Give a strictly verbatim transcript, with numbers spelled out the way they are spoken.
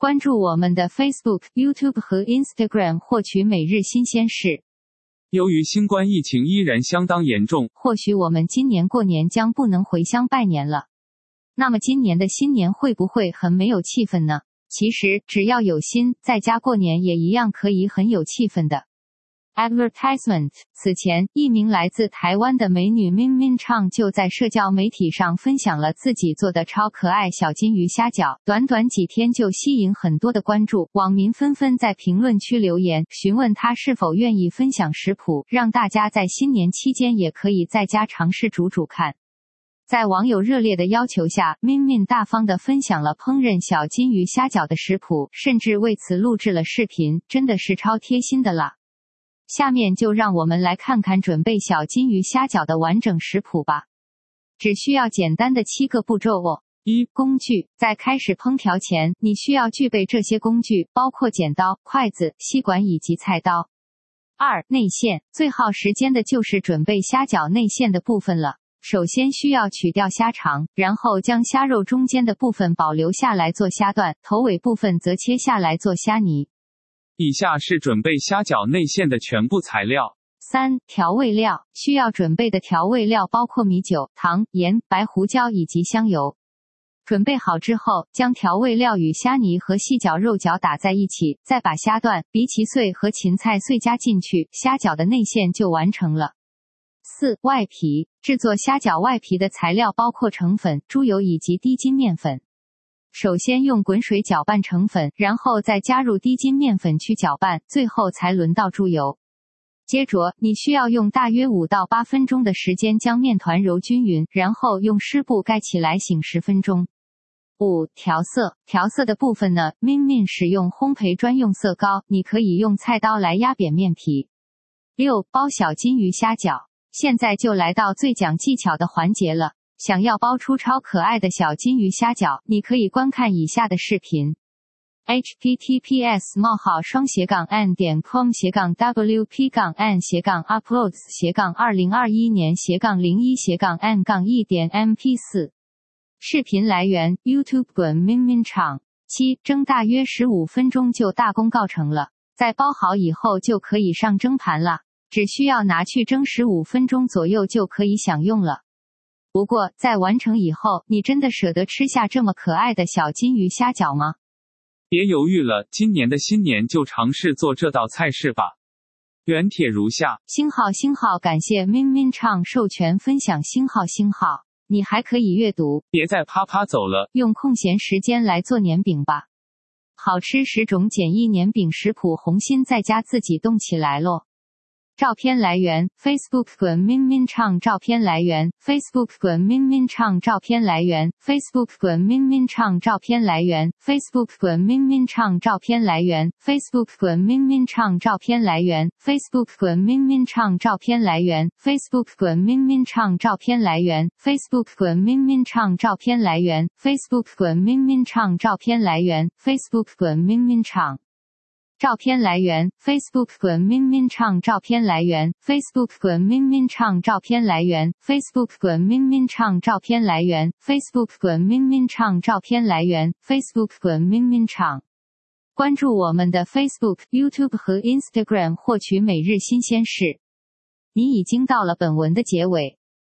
关注我们的 Facebook、YouTube 和 Instagram 获取每日新鲜事。 由于新冠疫情依然相当严重， 或许我们今年过年将不能回乡拜年了。那么今年的新年会不会很没有气氛呢？其实只要有心，在家过年也一样可以很有气氛的。Advertisement。 此前，一名来自台湾的美女 Min Min Chang 就在社交媒体上分享了自己做的超可爱小金鱼虾饺，短短几天就吸引很多的关注，网民纷纷在评论区留言，询问她是否愿意分享食谱，让大家在新年期间也可以在家尝试煮煮看。在网友热烈的要求下， Min Min 大方地分享了烹饪小金鱼虾饺的食谱，甚至为此录制了视频，真的是超贴心的啦。下面就让我们来看看准备小金鱼虾饺的完整食谱吧。只需要简单的七个步骤哦。一、工具。在开始烹调前，你需要具备这些工具，包括剪刀、筷子、吸管以及菜刀。二、内馅。最耗时间的就是准备虾饺内馅的部分了。首先需要取掉虾肠，然后将虾肉中间的部分保留下来做虾段，头尾部分则切下来做虾泥。 以下是准备虾饺内馅的全部材料。 三、调味料。需要准备的调味料包括米酒、糖、盐、白胡椒以及香油。准备好之后，将调味料与虾泥和细绞肉饺打在一起，再把虾段、荸荠碎和芹菜碎加进去，虾饺的内馅就完成了。四、外皮。制作虾饺外皮的材料包括成粉、猪油以及低筋面粉。首先用滚水搅拌成粉，然后再加入低筋面粉去搅拌，最后才轮到猪油。接着，你需要用大约五到八分钟的时间将面团揉均匀，然后用湿布盖起来醒十分钟。五、调色。调色的部分呢， Min Min 使用烘焙专用色膏，你可以用菜刀来压扁面皮。六、包小金鱼虾饺。现在就来到最讲技巧的环节了。想要包出超可爱的小金鱼虾饺，你可以观看以下的视频。h t t p s 冒号双斜杠 an 点 com 斜杠 w p 杠 an 斜杠 uploads 斜杠二零二一年斜杠零一斜杠 an 杠 e 点 m p 四。视频来源 YouTube 滚 Min Min Chang。七、蒸大约十五分钟就大功告成了。在包好以后就可以上蒸盘了，只需要拿去蒸十五分钟左右就可以享用了。不过，在完成以后，你真的舍得吃下这么可爱的小金鱼虾饺吗？ 别犹豫了，今年的新年就尝试做这道菜式吧。原帖如下。 星号星号感谢 Min Min Chang 授权分享星号星号。你还可以阅读。 别再啪啪走了， 用空闲时间来做年饼吧。好吃十种简易年饼食谱，红心在家自己动起来咯。照片来源 Facebook 滚 Min Min Chang 照片来源 Facebook 滚 Min Min Chang 照片来源 Facebook 滚 Min Min Chang 照片来源 Facebook 滚 Min Min Chang 照片来源 Facebook 滚 Min Min Chang 照片来源 Facebook 滚 Min Min Chang 照片来源 Facebook 滚 Min Min Chang 照片来源 Facebook 滚 Min Min Chang 照片来源 Facebook 滚 Min Min Chang 照片来源 Facebook 滚 Min Min Chang照片来源 Facebook 滚 Min Min Chang 照片来源 Facebook 滚 Min Min Chang 照片来源 Facebook 滚 Min Min Chang 照片来源 Facebook 滚 Min Min Chang 照片来源 Facebook 滚 Min Min Chang。 关注我们的 Facebook、YouTube 和 Instagram 获取每日新鲜事。你已经到了本文的结尾，